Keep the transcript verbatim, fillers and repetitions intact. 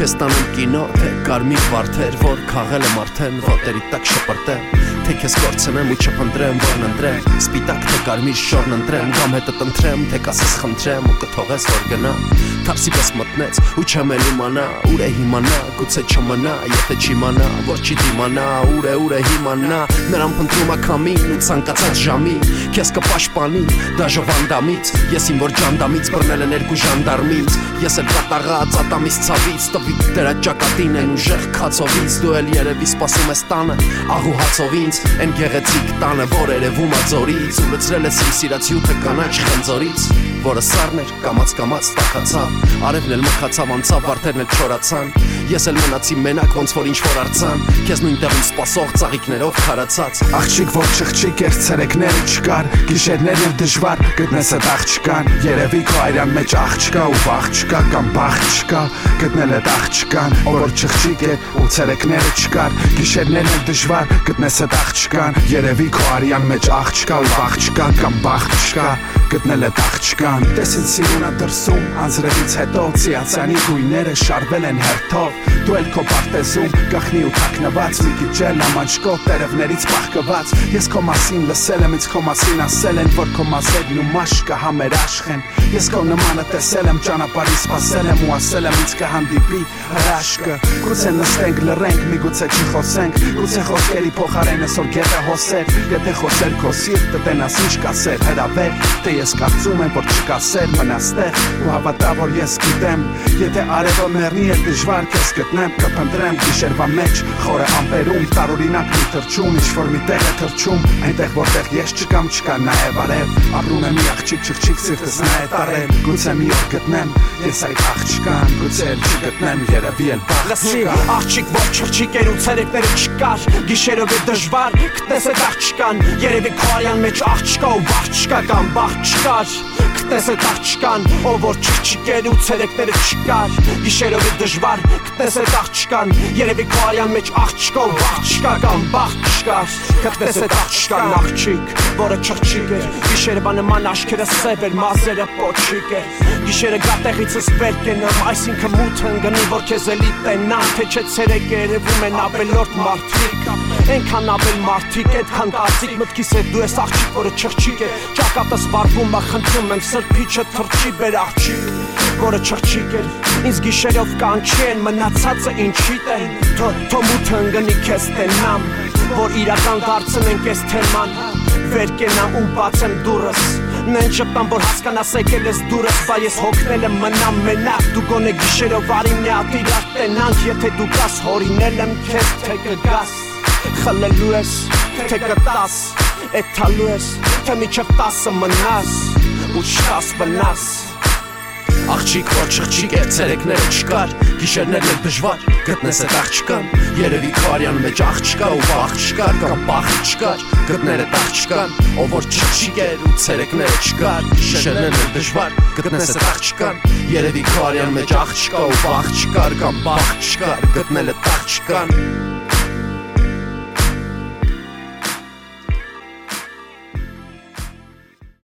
Չես տանում կինո, թե կարմիր վարդեր, որ քաղել եմ արդեն ոտերի տակ շպրտեմ, թե քեզ կորցնեմ ու չփնտրեմ, որն ընտրեմ, սպիտակ թե կարմիր շորն ընտրեմ, կամ հետդ ընտրեմ, թե կասես խնդրեմ ու կթողես որ գնա, թարսի պես մտնեց ու չեմ էլ իմանա, ուր է հիմանա, գուցե չմնա, եթե չիմանա, որ չի դիմանա, ուր է, ուր է հիմանա, նրան փնտրում ա քամին ու ցանկացած ժամի, քեզ կպաշտպանի, դաժով անդամից, ես իմ որ ջանդամից բռնել են երկու ժանդարմից, ես էլ կատաղած ատամից ցավից, տվի դրա ճակատին են ուժեղ քացովից, դու էլ երևի սպասում ես տանը, աղու հացով ինձ, են գեղեցիկ տանը, որ երևում ա ձորից, ու լցրել ես իմ սիրած հյութը կանաչ խնձորից, որը սառն էր, կամաց-կամաց տաքացավ, արևն էլ մխացավ անցավ, վարդերն էլ չորացան, ես էլ մնացի մենակ ոնց որ ինչ որ արձան, քեզ նույն տեղում սպասող ծաղիկներով քարացած, աղջիկ որ չխչիկ էր, ցերեկները չկար, գիշերներն էլ դժվար, գտնես այդ աղջկան, երևի քո այրան մեջ աղջկա ու վաղ չկա կամ բաղ չկա, գտնել այդ աղջկան, որ չխչիկ էր ու ցերեկները չկար, գիշերներն էլ դժվար, գտնես այդ աղջկան, երևի քո արյան մեջ աղջկա ու վաղ չկա կամ բաղ չկա, գտնել այդ աղջկան, տեսին սիրունա դրսում, անձրևից հետո ծիածանի գույները շարվել են հերթով, դու էլ քո պարտեզում գախնի ու թաքնված, մի քիչ էլ ամանչկով տերևներից պահկված, ես քո մասին լսել եմ, ինձ քո մասին ասել են, որ քո մազերն ու մաշկը համերաշխ են, ես քո նմանը տեսել եմ, ճանապարհին սպասել եմ ու ասել եմ, ինձ կհանդիպի հրաշքը, գուցե նստենք լռենք, միգուցե չխոսենք, գուցե խոսքերի փոխարեն այսօր գետը հոսեր, եթե խոսեր քո սիրտը տենաս ինչ կասեր, հրավեր, թե ես կարծում եմ, որ չկասեր, մնաս տեղ ու հավատա, որ ես գիտեմ, եթե արևը մեռնի էլ դժվար քեզ գտնեմ, կփնտրեմ գիշերվա մեջ, խորը ամպերում, տարօրինակ մի թռչում, ինչ-որ մի տեղ է թռչում, այնտեղ որտեղ ես չկամ, չկա նաև արև, ապրում է մի աղջիկ չխչիկ սիրտս նա է տարել, գուցե մի օր գտնեմ, ես այդ աղջկան, գուցե էլ չգտնեմ, երևի էլ բաղ չկա, աղջիկ որ չխչիկ էր ու ցերեկները չկար, գիշերով է դժվար, գտնես այդ աղջկան, երևի քո արյան մեջ աղջկա ու բաղ չկա կամ բաղ չկար, գտնես այդ աղջկան, ով որ չխչիկ էր ու ցերեկները չկար, գիշերով է դժվար, գտնես այդ աղջկան, երևի քո արյան մեջ աղջկա ու բաղ չկա կամ բաղ չկար, գտնես այդ աղջկան, աղջիկ, որը չխչիկ էր, գիշերվա նման աչքերը սև էր, մազերը պոչիկ էր, գիշերը գատեղիցս վեր կենամ, այսինքն մութը ընկնի, որ քեզ էլի տենամ, թե չէ ցերեկ երևում են ավելորդ մարդիկ, այնքան ավել մարդիկ, այդքան կարծիք մտքիս է դու ես աղջիկ, որը չխչիկ է, ճակատս վարվում ա, խնդրում եմ սրբիչը թռչի բեր աղջիկ, որը չխչիկ էր, ինձ գիշերով կանչեն, մնացածը ինչիդ է, թո մութը ընկնի քեզ տենամ, որ իրական դարձնենք ես թեման, վեր կենամ ու բացեմ դուրս, նեն շպտամ, որ հասկանաս եկել ես դուրս, բա ես հոգնել եմ մնամ մենակ, դու գոնե գիշերով արի մի հատ իրար տենանք, եթե դու կաս հորինել եմ քեզ, թե կգաս, խլելու ես, թե կտաս, էթալու ես, թե միջև տասը մնաս, ու չտաս բնաս, աղջիկ որ չխչիկ էր, ցերեկները չկար, գիշերներն էլ դժվար, գտնես այդ աղջկան, երևի քո արյան մեջ աղջկա ու բաղ չկար կամ բաղ չկար, գտնել այդ աղջկան, ով որ չխչիկ էր ու ցերեկները չկար, գիշերներն էլ դժվար, գտնես այդ աղջկան, երևի քո արյան մեջ աղջկա ու բաղ չկար կամ բաղ չկար, գտնել այդ աղջկան